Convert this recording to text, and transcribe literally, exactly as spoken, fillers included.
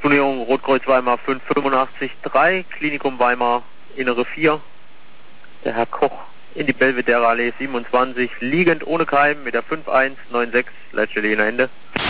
Turnierung Rotkreuz Weimar fünf fünfundachtzig drei, Klinikum Weimar, innere vier. Der Herr Koch in die Belvedere Allee siebenundzwanzig, liegend ohne Keim mit der fünf eins neun sechs, Leitstelle Jena Ende.